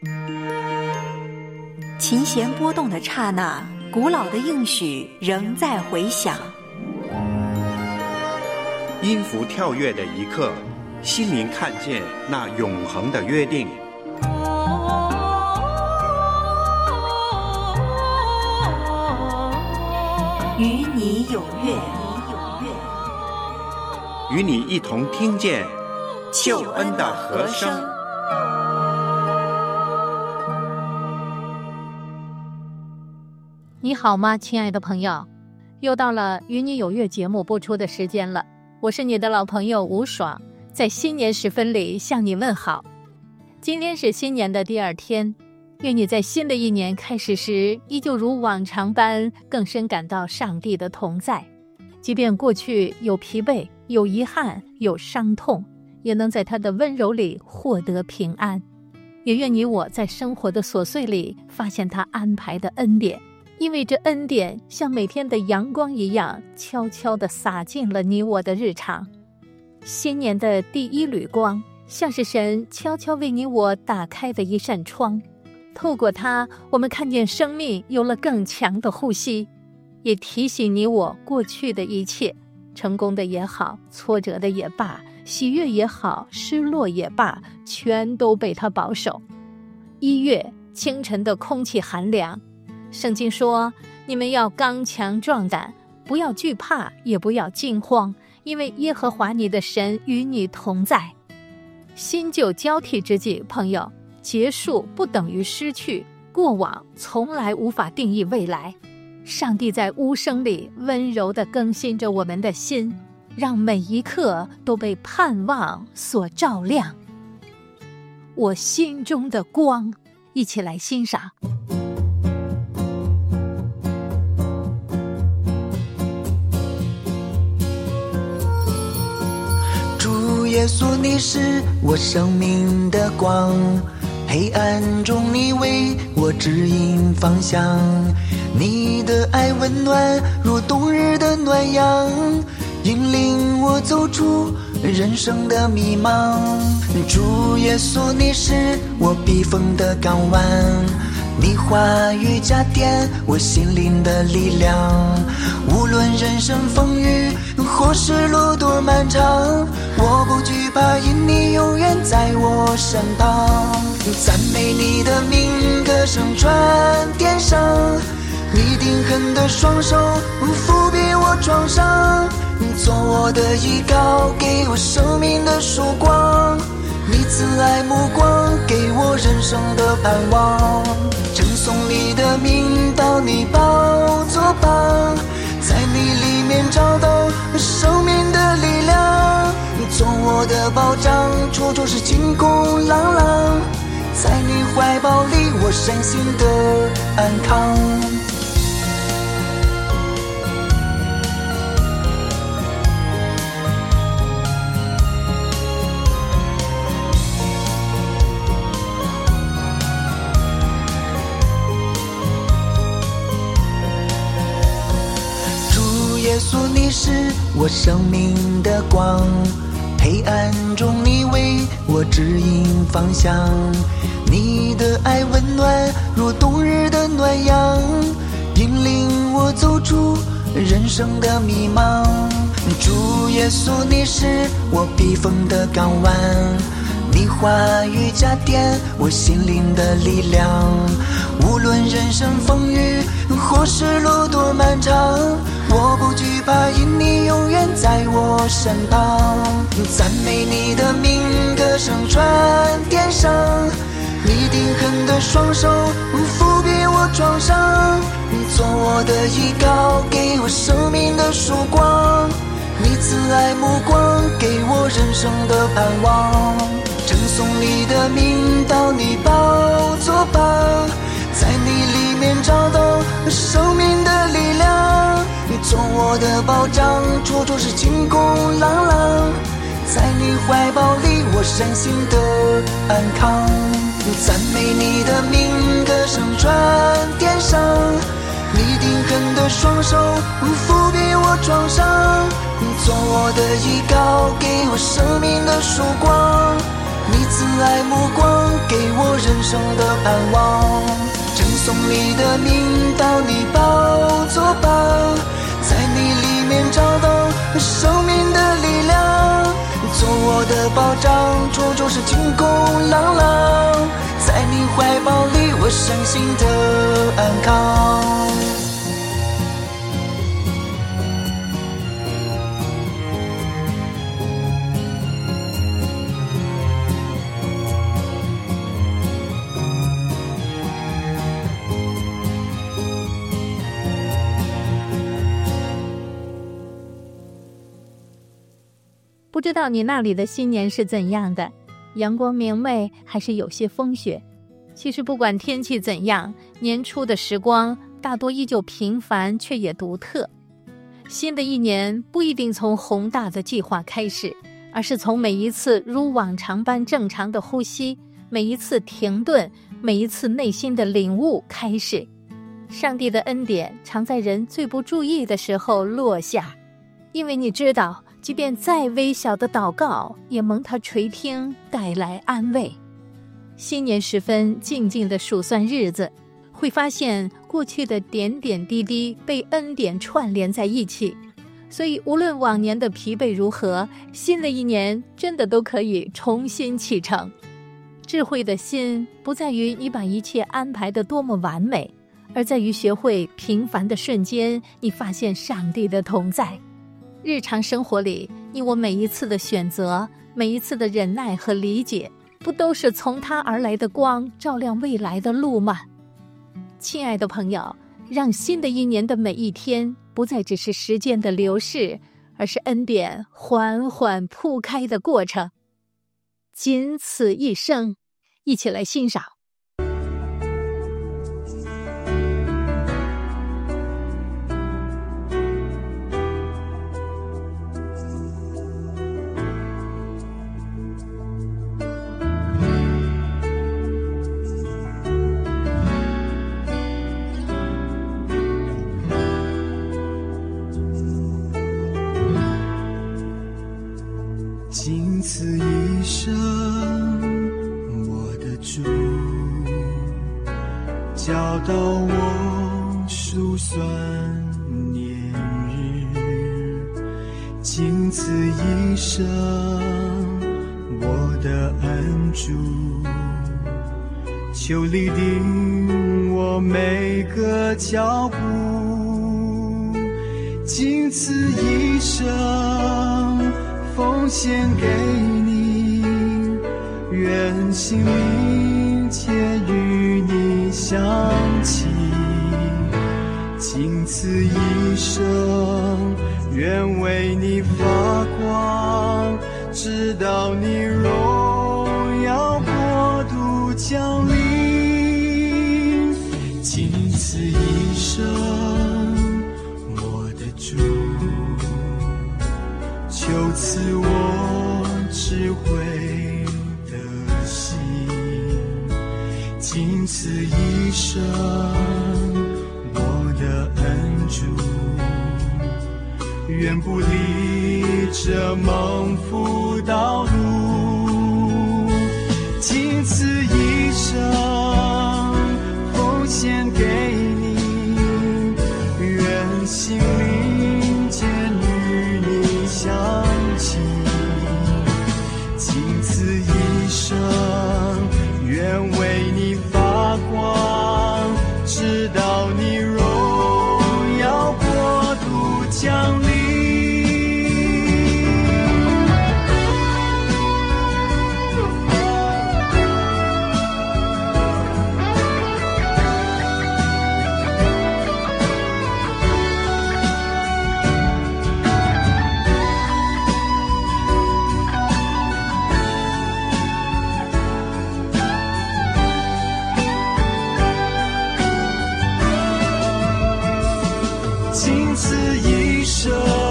琴弦波动的刹那，古老的应许仍在回响。 音符跳跃的一刻，心灵看见那永恒的约定。 与你有约， 与你一同听见救恩的和声。 你好吗，亲爱的朋友？又到了与你有约节目播出的时间了，我是你的老朋友吴爽，在新年时分里向你问好。今天是新年的第2天，愿你在新的一年开始时，依旧如往常般更深感到上帝的同在，即便过去有疲惫、有遗憾、有伤痛，也能在他的温柔里获得平安。也愿你我在生活的琐碎里发现他安排的恩典，因为这恩典像每天的阳光一样，悄悄地洒进了你我的日常。新年的第一缕光，像是神悄悄为你我打开的一扇窗，透过它，我们看见生命有了更强的呼吸，也提醒你我过去的一切，成功的也好，挫折的也罢，喜悦也好，失落也罢，全都被他保守。1月清晨的空气寒凉，圣经说，你们要刚强壮胆，不要惧怕，也不要惊慌，因为耶和华你的神与你同在。新旧交替之际，朋友，结束不等于失去，过往从来无法定义未来。上帝在无声里温柔地更新着我们的心，让每一刻都被盼望所照亮。我心中的光，一起来欣赏。 主耶稣，你是我生命的光，黑暗中你为我指引方向，你的爱温暖如冬日的暖阳，引领我走出人生的迷茫。主耶稣，你是我避风的港湾，你话语加添我心灵的力量，无论人生风雨或是路多漫长，我不惧怕，因你永远在我身旁。赞美你的名，歌声传天上，你定恒的双手抚庇我创伤，做我的依靠，给我生命的曙光，你慈爱目光，给我人生的盼望。称颂你的名，到你宝座旁，在你里面找到生命的力量，做我的保障，处处是晴空朗朗，在你怀抱里我身心的安康。耶稣，你是我生命的光，黑暗中你为我指引方向，你的爱温暖如冬日的暖阳，引领我走出人生的迷茫。主耶稣，你是我避风的港湾，你话语加添我心灵的力量，无论人生风雨或是路多漫长，我不惧怕，因你永远在我身旁。赞美你的名，歌声传天上，你定恒的双手抚庇我创伤，做我的依靠，给我生命的曙光，你慈爱目光，给我人生的盼望。称颂你的名，到你宝座旁，在你里面找到生命的力量，做我的保障，处处是晴空朗朗，在你怀抱里我身心的安康。赞美你的名，歌声传天上，你定恒的双手抚庇我创伤，做我的依靠，给我生命的曙光，你慈爱目光，给给我人生的盼望。赠送你的名到你宝座旁，在你里面找到生命的力量，做我的保障，处处是晴空朗朗，在你怀抱里我身心的安康。 不知道你那里的新年是怎样的，阳光明媚还是有些风雪？其实不管天气怎样，年初的时光大多依旧平凡却也独特。新的一年不一定从宏大的计划开始，而是从每一次如往常般正常的呼吸，每一次停顿，每一次内心的领悟开始。上帝的恩典常在人最不注意的时候落下，因为你知道，即便再微小的祷告，也蒙他垂听，带来安慰。新年时分，静静地数算日子，会发现过去的点点滴滴被恩典串联在一起。所以无论往年的疲惫如何，新的一年真的都可以重新启程。智慧的心不在于你把一切安排得多么完美，而在于学会平凡的瞬间，你发现上帝的同在。日常生活里，你我每一次的选择，每一次的忍耐和理解，不都是从他而来的光照亮未来的路吗？亲爱的朋友，让新的一年的每一天不再只是时间的流逝，而是恩典缓缓铺开的过程。仅此一生，一起来欣赏。 仅此一生，我的主教导我数算年日。仅此一生，我的恩主求立定我每个脚步。仅此一生，奉献给你，愿心灵切与你相契。仅此一生，愿为你发光，直到你荣耀国度降临。仅此一生，我的主求赐我智慧的心。仅此一生，我的恩主愿不离这蒙福道路。仅此一生，奉献给你，愿心灵间与你相契。仅此一生，愿为你发光，直到你荣耀国度降临。仅此一生，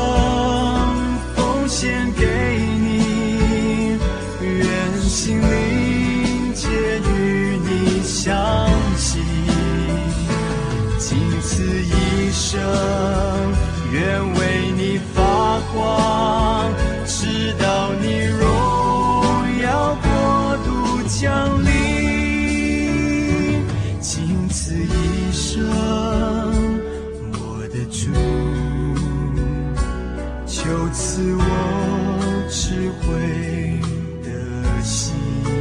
奉献给你，愿心灵皆与你相契。仅此一生，愿为你发光，直到你荣耀国度降临。 此一生，我的主，求赐我智慧的心，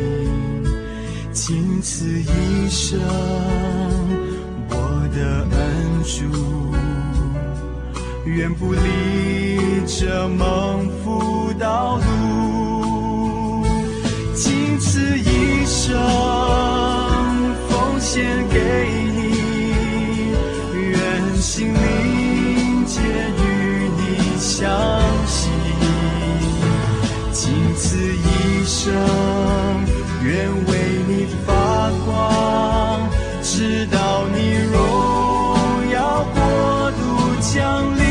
仅此一生，我的恩主，愿不离这蒙福道路，仅此一生奉献给你，愿心灵皆与你相系，仅此一生愿为你发光，直到你荣耀国度降临，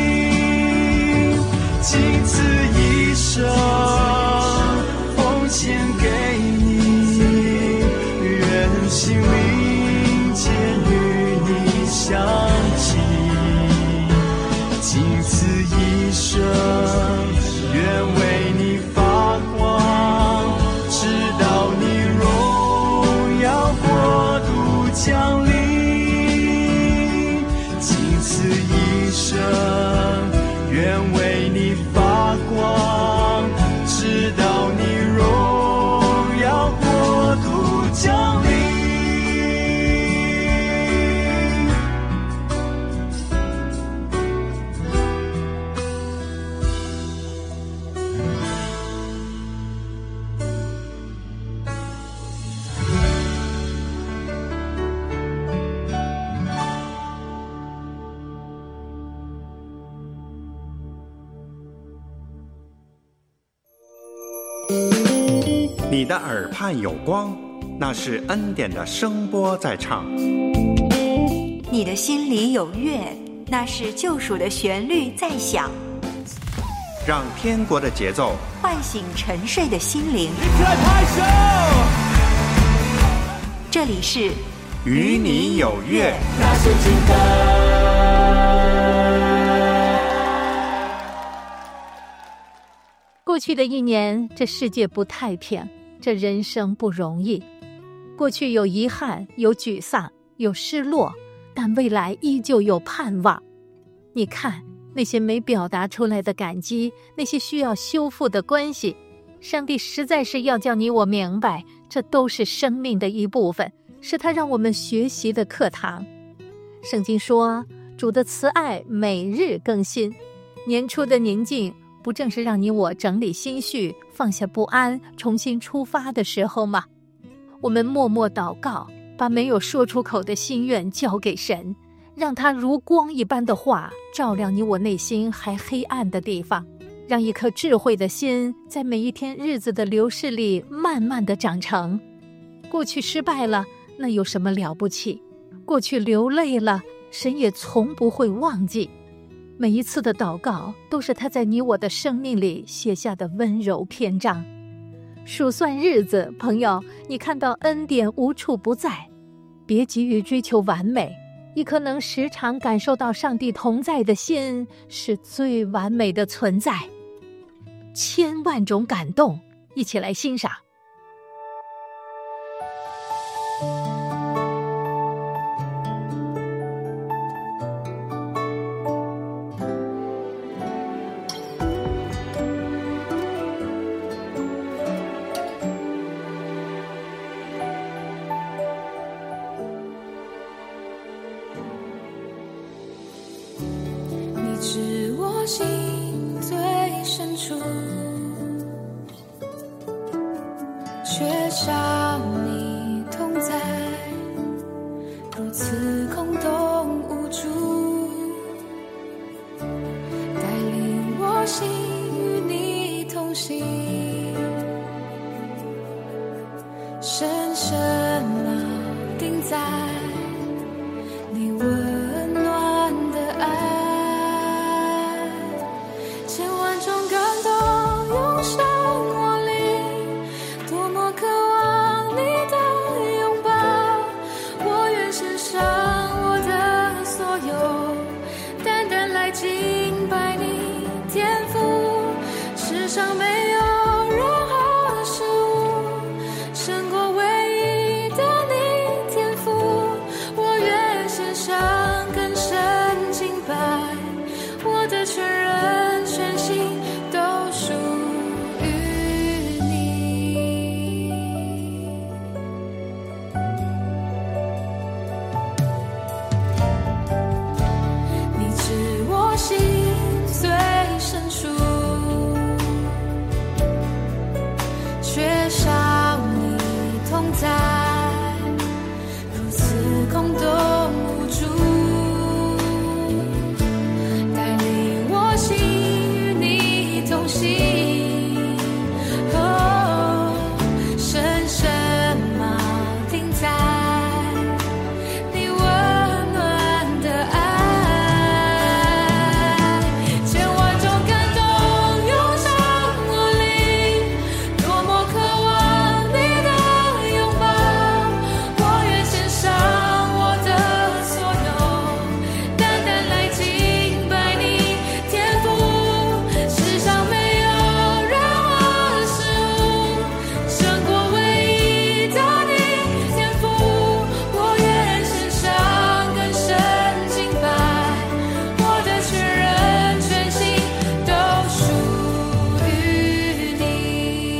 仅此一生奉献给你，愿心灵皆与你相系，仅此一生愿为你发光，直到你荣耀国度降临，仅此一生愿为你发光，直到你荣耀国度降临。 你的耳畔有光，那是恩典的声波在唱； 你的心里有乐，那是救赎的旋律在响。 让天国的节奏唤醒沉睡的心灵。这里是与你有约。 过去的一年，这世界不太平，这人生不容易。过去有遗憾，有沮丧，有失落，但未来依旧有盼望。你看，那些没表达出来的感激，那些需要修复的关系，上帝实在是要叫你我明白，这都是生命的一部分，是他让我们学习的课堂。圣经说，主的慈爱每日更新，年初的宁静不正是让你我整理心绪，放下不安，重新出发的时候吗？我们默默祷告，把没有说出口的心愿交给神，让他如光一般的话照亮你我内心还黑暗的地方，让一颗智慧的心在每一天日子的流逝里慢慢的长成。过去失败了，那有什么了不起？过去流泪了，神也从不会忘记。每一次的祷告都是他在你我的生命里写下的温柔篇章。数算日子，朋友，你看到恩典无处不在，别急于追求完美，一颗能时常感受到上帝同在的心是最完美的存在。千万种感动，一起来欣赏。 知我心最深处，缺少你同在，如此空洞无助，带领我心与你同行，深深烙定在你温暖的爱。敬拜你天赋，世上没有任何事物胜过唯一的你天赋。 缺少你同在，如此空洞无助，带领我心与你同行。深深锚定在你温暖的爱，千万种感动涌上我灵，多么渴望你的拥抱，我愿献上我的所有，单单来敬拜你天父，世上没有任何事物胜过唯一的你天父，我愿献上更深敬拜，我的全人全心都属于你。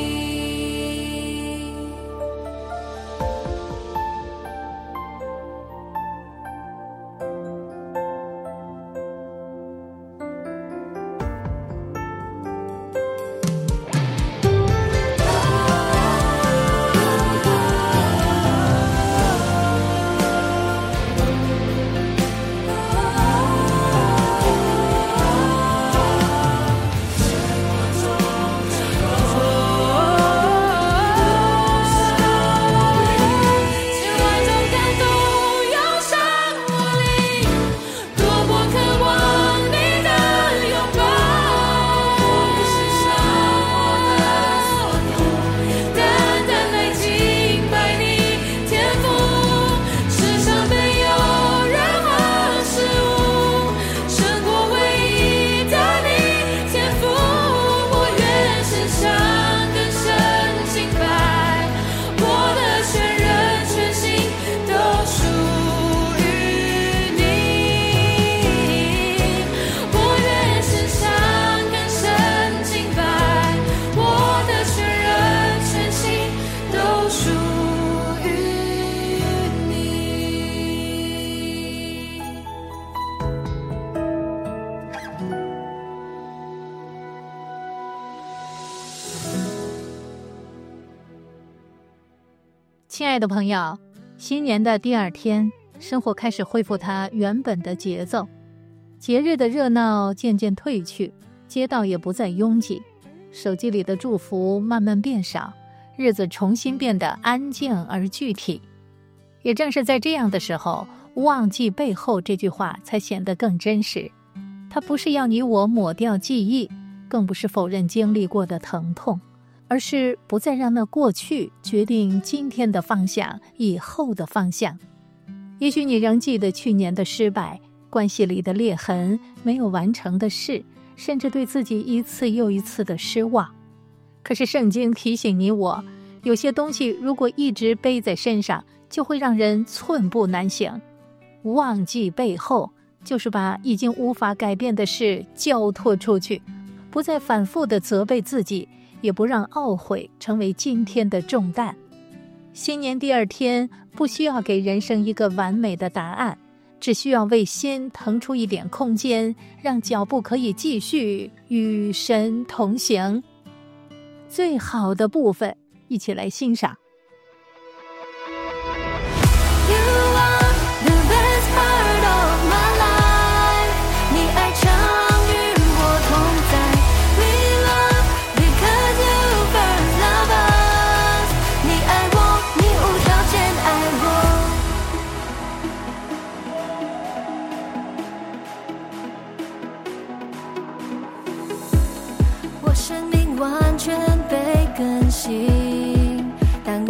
千万种感动涌上我灵，多么渴望你的拥抱，我献上我的所有，单单来敬拜你天父，世上没有任何事物胜过唯一的你天父，我愿献上更深敬拜，我的全人全心都属于你，我愿献上更深敬拜，我的全人全心都属于你。 亲爱的朋友，新年的第二天，生活开始恢复它原本的节奏，节日的热闹渐渐褪去，街道也不再拥挤，手机里的祝福慢慢变少，日子重新变得安静而具体。也正是在这样的时候，忘记背后这句话才显得更真实。它不是要你我抹掉记忆，更不是否认经历过的疼痛，而是不再让那过去决定今天的方向，以后的方向。也许你仍记得去年的失败，关系里的裂痕，没有完成的事，甚至对自己一次又一次的失望。可是圣经提醒你我，有些东西如果一直背在身上，就会让人寸步难行。忘记背后，就是把已经无法改变的事交托出去，不再反复地责备自己，也不让懊悔成为今天的重担。新年第二天，不需要给人生一个完美的答案，只需要为心腾出一点空间，让脚步可以继续与神同行。最好的部分，一起来欣赏。 生命完全被更新，当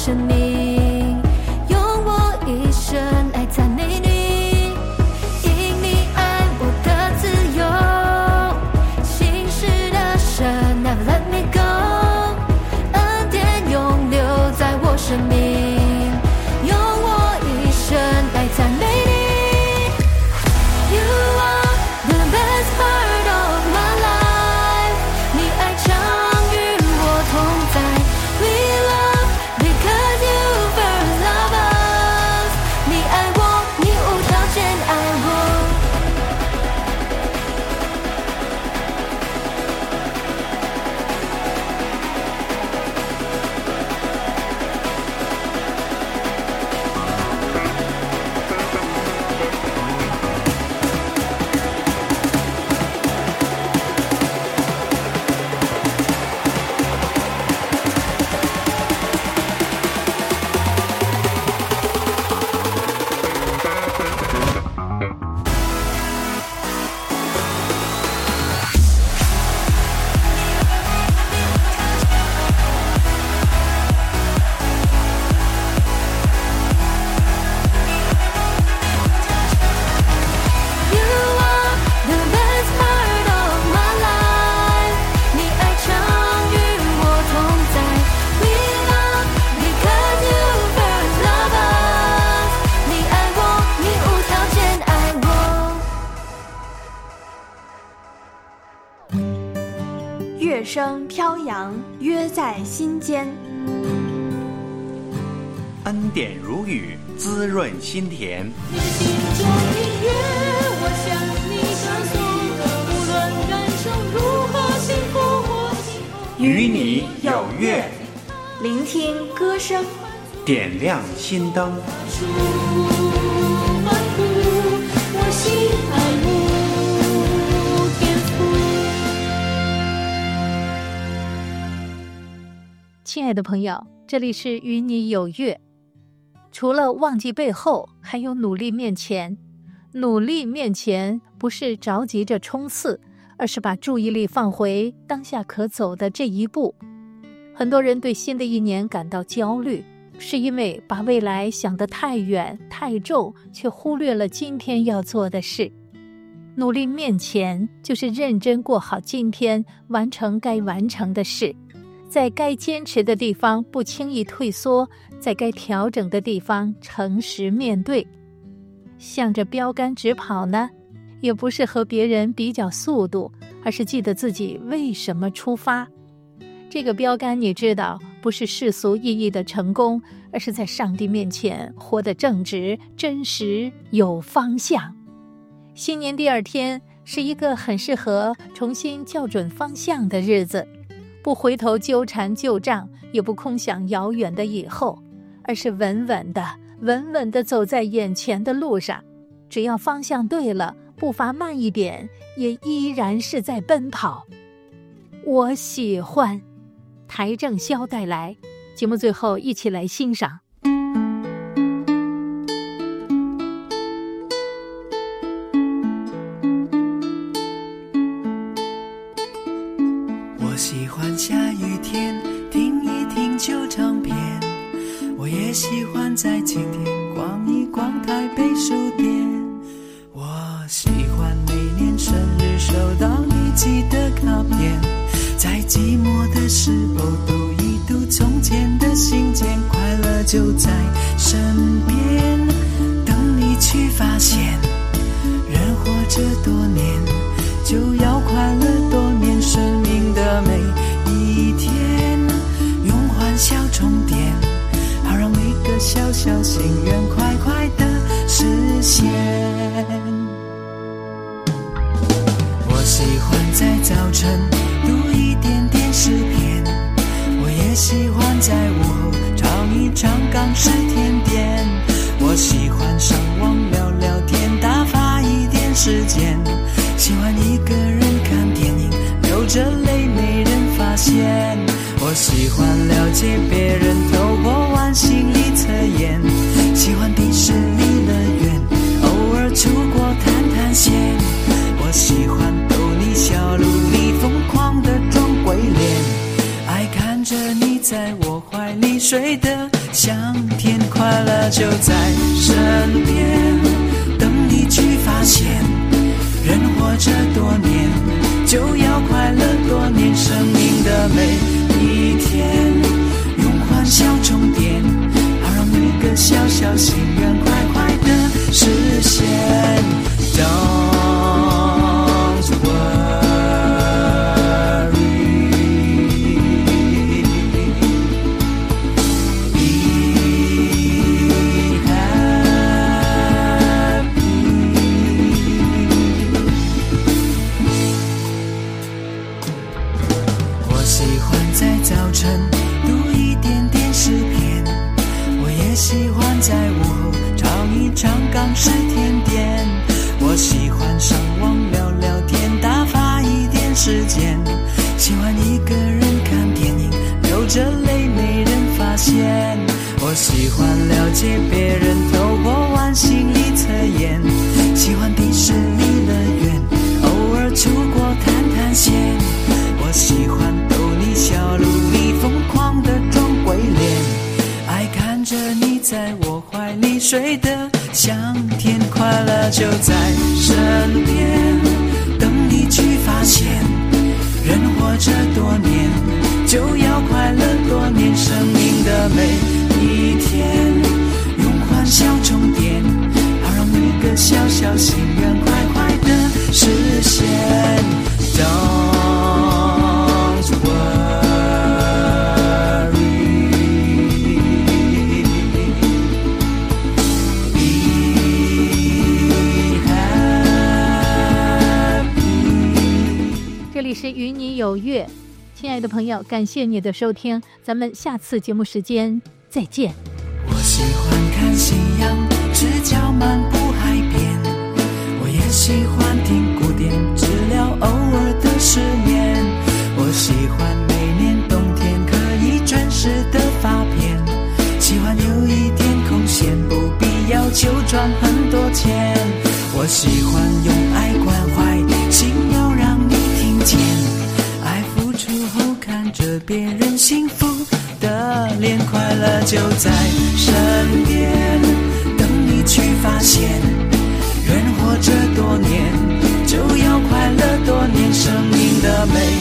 生命，用我一生来赞美你，因你爱我的自由，信实的神 Never let me go， 恩典永留在我生命，用我一生来赞美你。You are the best part of my life， 你爱常与我同在。We love because you first love us， 你爱我，你无条件爱我。 乐声飘扬，约在心间。 恩典如雨，滋润心田。 你心中音乐，我向你唱颂，无论人生如何幸福或幸福， 与你有约， 聆听歌声， 点亮心灯。 欢呼，我心爱慕天父。 亲爱的朋友，这里是与你有约。除了忘记背后，还有努力面前。努力面前不是着急着冲刺，而是把注意力放回当下可走的这一步。很多人对新的一年感到焦虑，是因为把未来想得太远太重，却忽略了今天要做的事。努力面前就是认真过好今天，完成该完成的事，在该坚持的地方不轻易退缩，在该调整的地方诚实面对。向着标杆直跑呢，也不是和别人比较速度，而是记得自己为什么出发。这个标杆你知道，不是世俗意义的成功，而是在上帝面前活得正直、真实、有方向。新年第二天是一个很适合重新校准方向的日子，不回头纠缠旧账，也不空想遥远的以后，而是稳稳地走在眼前的路上。只要方向对了，步伐慢一点，也依然是在奔跑。我喜欢邰正宵带来，节目最后一起来欣赏。 我喜欢下雨天听一听旧唱片，我也喜欢在晴天逛一逛台北书店。我喜欢每年生日收到你寄的卡片，在寂寞的时候读一读从前的信件，快乐就在身边，等你去发现，人活着多年就要快乐多年，生命的每一天用欢笑充电，好让每个小小心愿快快的实现。我喜欢在早晨读一点点诗篇，我也喜欢在午后尝一尝港式甜点，我喜欢上网聊聊天，打发一点时间，喜欢一个人看电影，流着泪没人发现，我喜欢了解别人，透过玩心理测验，喜欢迪士尼乐园，偶尔出国探探险，我喜欢逗你笑，路里疯狂的装鬼脸，爱看着你在我怀里睡得香甜，快乐就在身边，等你去发现，人活着多年，就要快乐多年，生命的每一天，用欢笑充电，好让每个小小心愿快快的实现。Don't worry, be happy。 我喜欢在早晨读一点点诗篇，我也喜欢在午后尝一尝港式甜点，我喜欢上网聊聊天，打发一点时间，喜欢一个人看电影，流着泪没人发现，我喜欢了解别人，透过玩心理测验，喜欢迪士尼乐园，偶尔出国探探险，我喜欢逗你笑，努力疯狂的装鬼脸，爱看着你在我怀里睡得香甜，快乐就在身边，等你去发现，人活着多年，就要快乐多年，生命的每一天，用欢笑充电，好让每个小小心愿快快的实现。Don't worry, be happy。 这里是与你有约，亲爱的朋友，感谢你的收听，咱们下次节目时间再见。 我喜欢看夕阳，赤脚漫步海边，我也喜欢听古典，治疗偶尔的失眠，我喜欢每年冬天可以准时的发片，喜欢有一点空闲，不必要求赚很多钱，我喜欢用爱关怀，心要让你听见，爱付出后看着别人幸福的脸，快乐就在身边，等你去发现，人活着多年，就要快乐多年，生命的每